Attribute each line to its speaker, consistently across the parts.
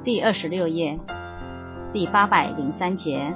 Speaker 1: 第26页第803节。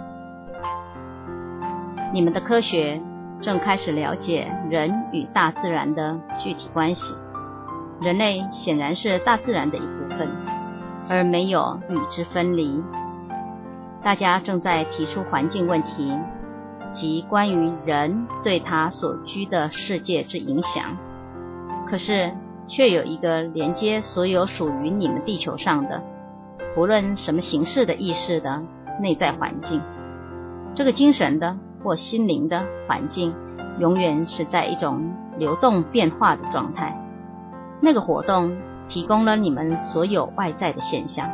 Speaker 1: 你们的科学正开始了解人与大自然的具体关系，人类显然是大自然的一部分，而没有与之分离。大家正在提出环境问题，即关于人对他所居的世界之影响，可是却有一个连接所有属于你们地球上的不论什么形式的意识的内在环境。这个精神的或心灵的环境永远是在一种流动变化的状态，那个活动提供了你们所有外在的现象。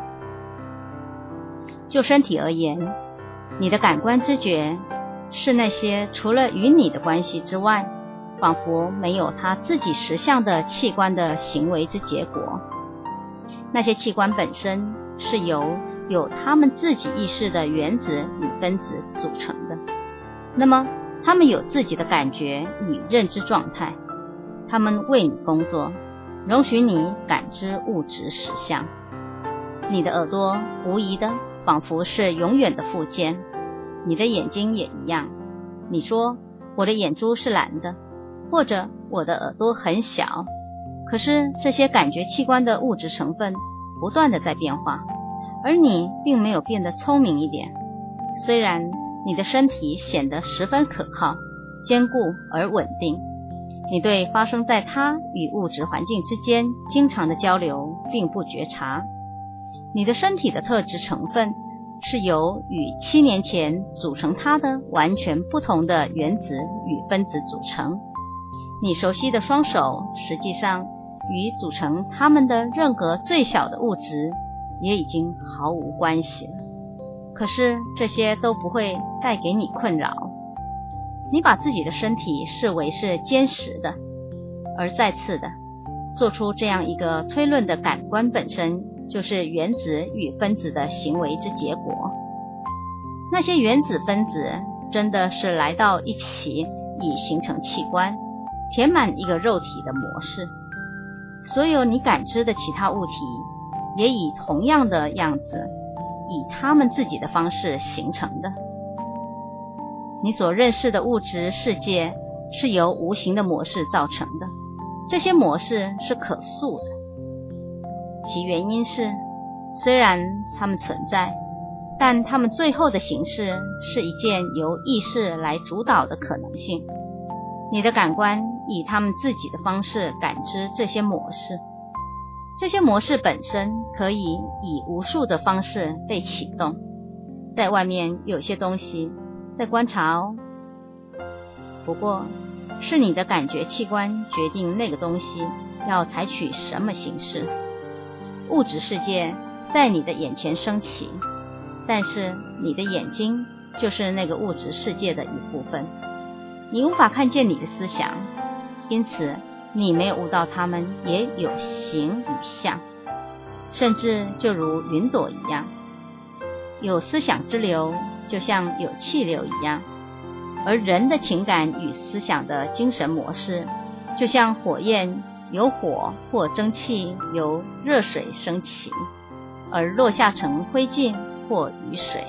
Speaker 1: 就身体而言，你的感官知觉是那些除了与你的关系之外，仿佛没有它自己实相的器官的行为之结果。那些器官本身是由有它们自己意识的原子与分子组成的，那么它们有自己的感觉与认知状态，它们为你工作，容许你感知物质实相。你的耳朵无疑的仿佛是永远的附件，你的眼睛也一样。你说我的眼珠是蓝的，或者我的耳朵很小，可是这些感觉器官的物质成分不断的在变化，而你并没有变得聪明一点。虽然你的身体显得十分可靠、坚固而稳定，你对发生在它与物质环境之间经常的交流并不觉察。你的身体的特质成分是由与7年前组成它的完全不同的原子与分子组成。你熟悉的双手实际上与组成它们的任何最小的物质也已经毫无关系了。可是这些都不会带给你困扰。你把自己的身体视为是坚实的，而再次的做出这样一个推论的感官本身就是原子与分子的行为之结果。那些原子分子真的是来到一起以形成器官，填满一个肉体的模式。所有你感知的其他物体也以同样的样子，以他们自己的方式形成的。你所认识的物质世界是由无形的模式造成的，这些模式是可塑的。其原因是，虽然它们存在，但它们最后的形式是一件由意识来主导的可能性。你的感官以他们自己的方式感知这些模式，这些模式本身可以以无数的方式被启动。在外面有些东西在观察哦，不过是你的感觉器官决定那个东西要采取什么形式。物质世界在你的眼前升起，但是你的眼睛就是那个物质世界的一部分。你无法看见你的思想，因此你没有悟到它们也有形与相，甚至就如云朵一样，有思想之流，就像有气流一样。而人的情感与思想的精神模式，就像火焰由火或蒸汽由热水升起，而落下成灰烬或雨水。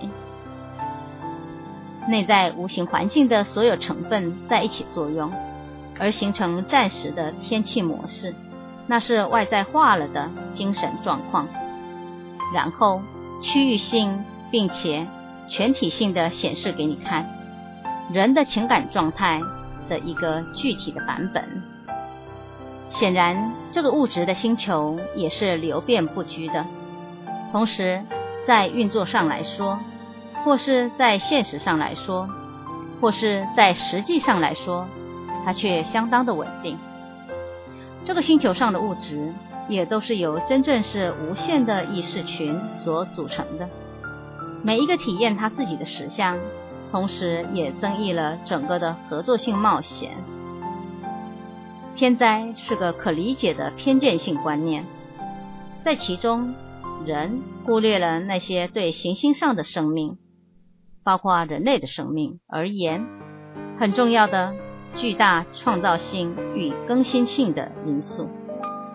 Speaker 1: 内在无形环境的所有成分在一起作用，而形成暂时的天气模式，那是外在化了的精神状况，然后区域性并且全体性的显示给你看人的情感状态的一个具体的版本。显然这个物质的星球也是流变不居的，同时在运作上来说，或是在现实上来说，或是在实际上来说，它却相当的稳定。这个星球上的物质也都是由真正是无限的意识群所组成的，每一个体验它自己的实相，同时也增益了整个的合作性冒险。天灾是个可理解的偏见性观念，在其中人忽略了那些对行星上的生命，包括人类的生命而言很重要的巨大创造性与更新性的因素。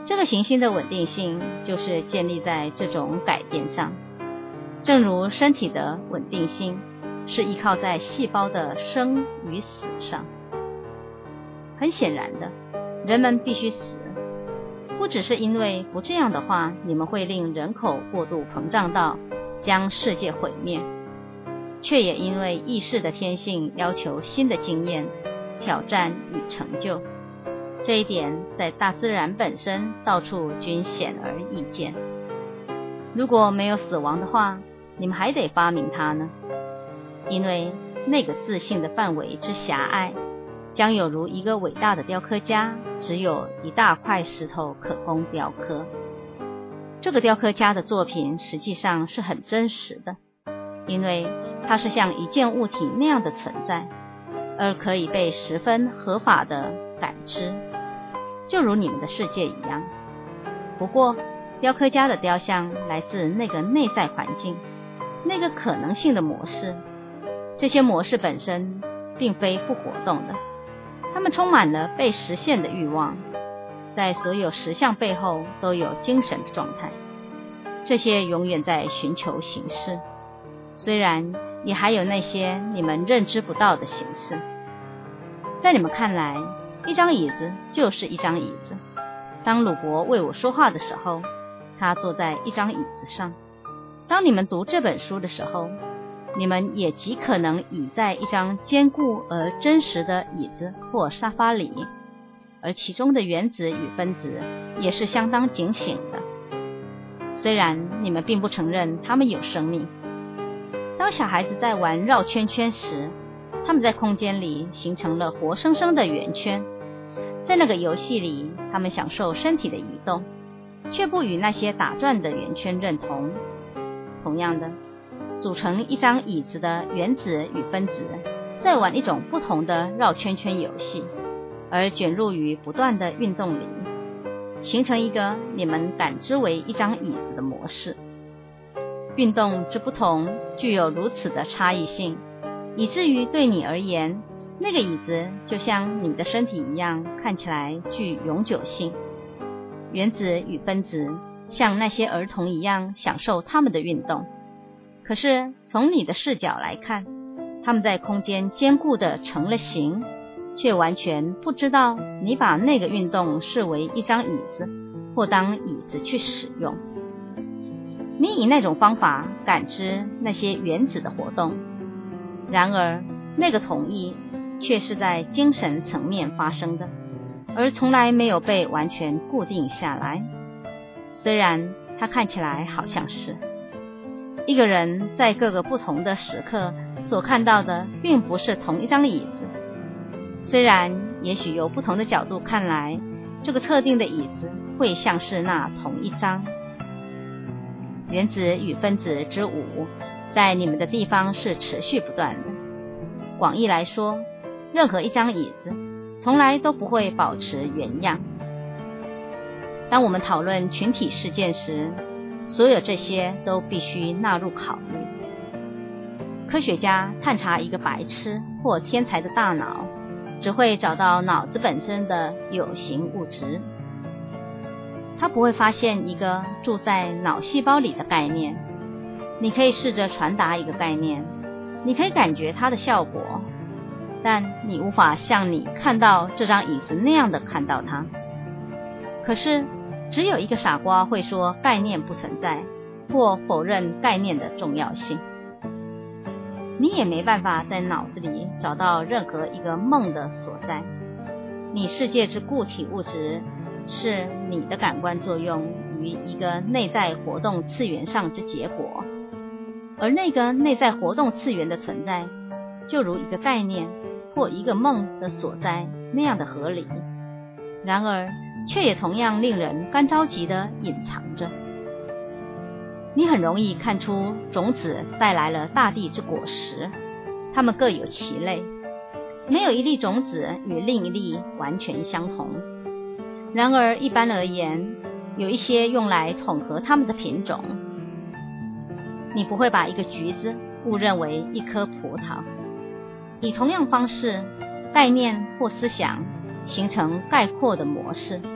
Speaker 1: 这个行星的稳定性就是建立在这种改变上，正如身体的稳定性是依靠在细胞的生与死上。很显然的，人们必须死，不只是因为不这样的话，你们会令人口过度膨胀到将世界毁灭，却也因为意识的天性要求新的经验、挑战与成就。这一点在大自然本身到处均显而易见。如果没有死亡的话，你们还得发明它呢，因为那个自信的范围之狭隘，将有如一个伟大的雕刻家只有一大块石头可供雕刻。这个雕刻家的作品实际上是很真实的，因为它是像一件物体那样的存在，而可以被十分合法的感知，就如你们的世界一样。不过雕刻家的雕像来自那个内在环境，那个可能性的模式。这些模式本身并非不活动的，它们充满了被实现的欲望，在所有实相背后都有精神的状态，这些永远在寻求形式，虽然也还有那些你们认知不到的形式。在你们看来，一张椅子就是一张椅子。当鲁伯为我说话的时候，他坐在一张椅子上。当你们读这本书的时候，你们也极可能倚在一张坚固而真实的椅子或沙发里，而其中的原子与分子也是相当警醒的，虽然你们并不承认它们有生命。当小孩子在玩绕圈圈时，他们在空间里形成了活生生的圆圈，在那个游戏里，他们享受身体的移动，却不与那些打转的圆圈认同。同样的，组成一张椅子的原子与分子在玩一种不同的绕圈圈游戏，而卷入于不断的运动里，形成一个你们感知为一张椅子的模式。运动之不同具有如此的差异性，以至于对你而言，那个椅子就像你的身体一样，看起来具永久性。原子与分子像那些儿童一样享受他们的运动，可是从你的视角来看，他们在空间坚固地成了形，却完全不知道你把那个运动视为一张椅子，或当椅子去使用。你以那种方法感知那些原子的活动，然而那个同意却是在精神层面发生的，而从来没有被完全固定下来。虽然它看起来好像是一个人在各个不同的时刻所看到的并不是同一张椅子，虽然也许由不同的角度看来，这个特定的椅子会像是那同一张。原子与分子之舞在你们的地方是持续不断的。广义来说，任何一张椅子从来都不会保持原样。当我们讨论群体事件时，所有这些都必须纳入考虑。科学家探查一个白痴或天才的大脑，只会找到脑子本身的有形物质，他不会发现一个住在脑细胞里的概念。你可以试着传达一个概念，你可以感觉它的效果，但你无法像你看到这张椅子那样的看到它。可是只有一个傻瓜会说概念不存在，或否认概念的重要性。你也没办法在脑子里找到任何一个梦的所在。你世界之固体物质是你的感官作用于一个内在活动次元上之结果，而那个内在活动次元的存在，就如一个概念或一个梦的所在那样的合理，然而却也同样令人干着急地隐藏着。你很容易看出种子带来了大地之果实，它们各有其类，没有一粒种子与另一粒完全相同。然而一般而言，有一些用来统合它们的品种。你不会把一个橘子误认为一颗葡萄。以同样方式，概念或思想形成概括的模式，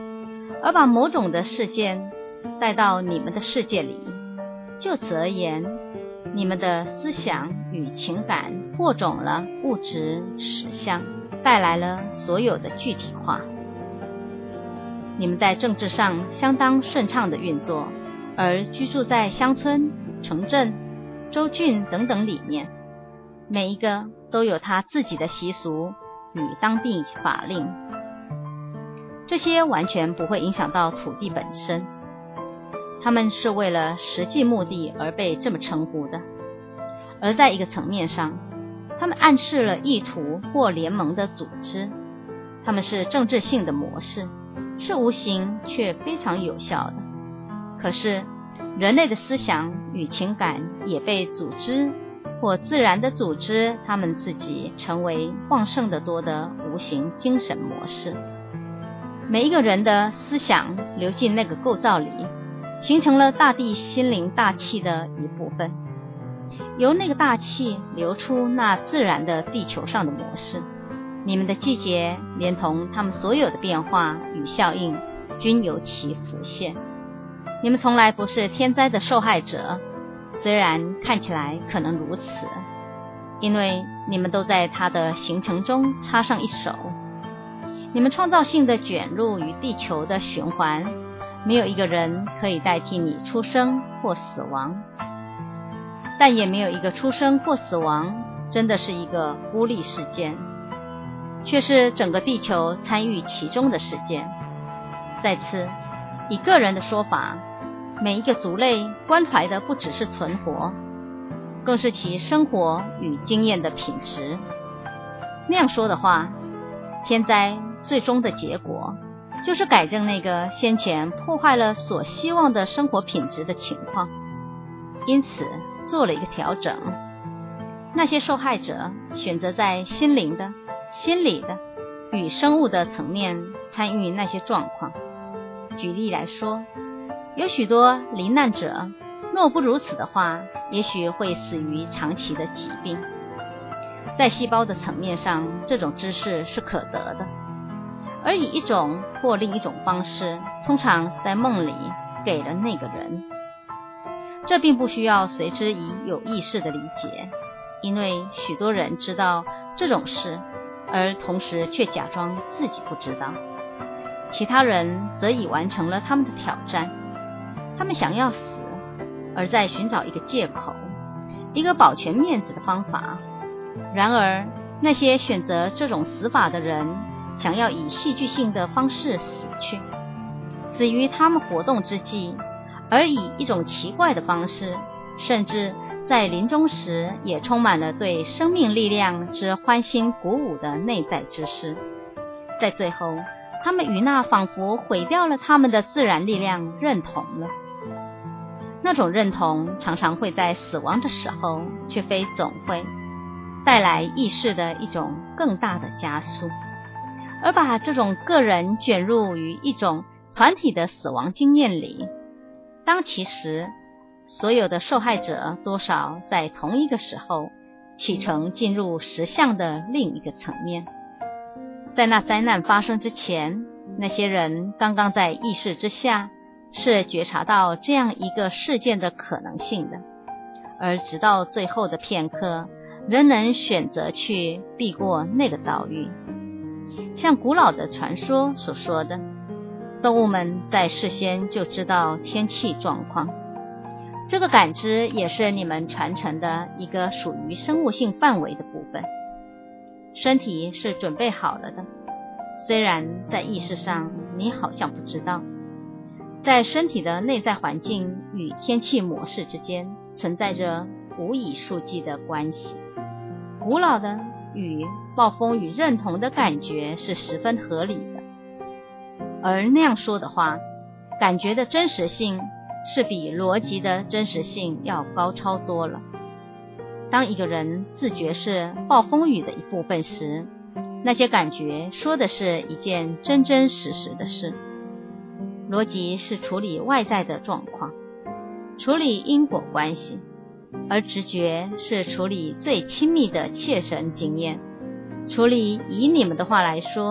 Speaker 1: 而把某种的事件带到你们的世界里。就此而言，你们的思想与情感播种了物质实相，带来了所有的具体化。你们在政治上相当顺畅的运作，而居住在乡村、城镇、州郡等等里面，每一个都有他自己的习俗与当地法令，这些完全不会影响到土地本身，他们是为了实际目的而被这么称呼的。而在一个层面上，他们暗示了意图或联盟的组织，他们是政治性的模式，是无形却非常有效的。可是人类的思想与情感也被组织或自然的组织他们自己，成为旺盛的多的无形精神模式。每一个人的思想流进那个构造里，形成了大地心灵大气的一部分，由那个大气流出那自然的地球上的模式。你们的季节连同它们所有的变化与效应均由其浮现。你们从来不是天灾的受害者，虽然看起来可能如此，因为你们都在它的形成中插上一手。你们创造性的卷入于地球的循环，没有一个人可以代替你出生或死亡，但也没有一个出生或死亡真的是一个孤立事件，却是整个地球参与其中的事件。再次，以个人的说法，每一个族类关怀的不只是存活，更是其生活与经验的品质。那样说的话，天灾最终的结果就是改正那个先前破坏了所希望的生活品质的情况，因此做了一个调整。那些受害者选择在心灵的、心理的与生物的层面参与那些状况。举例来说，有许多罹难者，若不如此的话，也许会死于长期的疾病。在细胞的层面上，这种知识是可得的，而以一种或另一种方式，通常在梦里给了那个人。这并不需要随之以有意识的理解，因为许多人知道这种事，而同时却假装自己不知道。其他人则已完成了他们的挑战，他们想要死，而在寻找一个借口，一个保全面子的方法。然而，那些选择这种死法的人，想要以戏剧性的方式死去，死于他们活动之际，而以一种奇怪的方式，甚至在临终时也充满了对生命力量之欢欣鼓舞的内在之事。在最后，他们与那仿佛毁掉了他们的自然力量认同了。那种认同常常会在死亡的时候，却非总会带来意识的一种更大的加速，而把这种个人卷入于一种团体的死亡经验里。当其时，所有的受害者多少在同一个时候启程进入实相的另一个层面。在那灾难发生之前，那些人刚刚在意识之下是觉察到这样一个事件的可能性的，而直到最后的片刻，仍能选择去避过那个遭遇。像古老的传说所说的，动物们在事先就知道天气状况。这个感知也是你们传承的一个属于生物性范围的部分。身体是准备好了的，虽然在意识上你好像不知道。在身体的内在环境与天气模式之间存在着无以数计的关系。古老的与暴风雨认同的感觉是十分合理的，而那样说的话，感觉的真实性是比逻辑的真实性要高超多了。当一个人自觉是暴风雨的一部分时，那些感觉说的是一件真真实实的事。逻辑是处理外在的状况，处理因果关系，而直觉是处理最亲密的切身经验，处理以你们的话来说，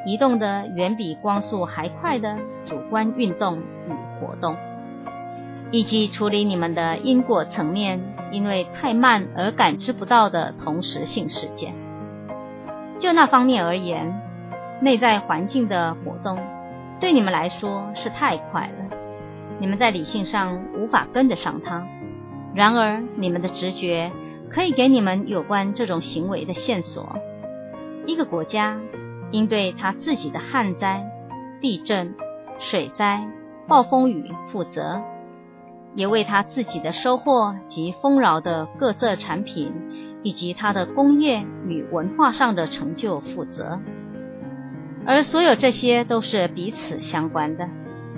Speaker 1: 移动的远比光速还快的主观运动与活动，以及处理你们的因果层面因为太慢而感知不到的同时性事件。就那方面而言，内在环境的活动对你们来说是太快了，你们在理性上无法跟得上它。然而你们的直觉可以给你们有关这种行为的线索。一个国家应对它自己的旱灾、地震、水灾、暴风雨负责，也为它自己的收获及丰饶的各色产品以及它的工业与文化上的成就负责，而所有这些都是彼此相关的。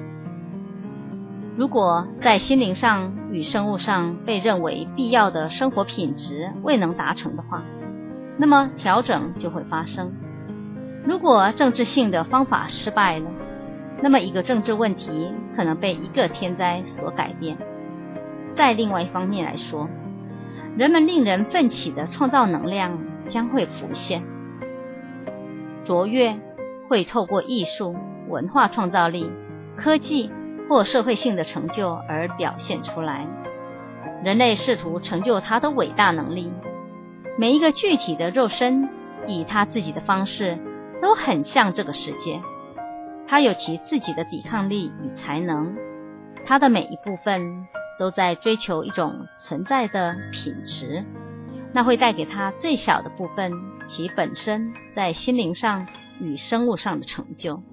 Speaker 1: 如果在心灵上与生物上被认为必要的生活品质未能达成的话，那么调整就会发生。如果政治性的方法失败了，那么一个政治问题可能被一个天灾所改变。在另外一方面来说，人们令人奋起的创造能量将会浮现，卓越会透过艺术、文化创造力、科技或社会性的成就而表现出来。人类试图成就他的伟大能力，每一个具体的肉身以他自己的方式都很像这个世界，他有其自己的抵抗力与才能，他的每一部分都在追求一种存在的品质，那会带给他最小的部分其本身在心灵上与生物上的成就。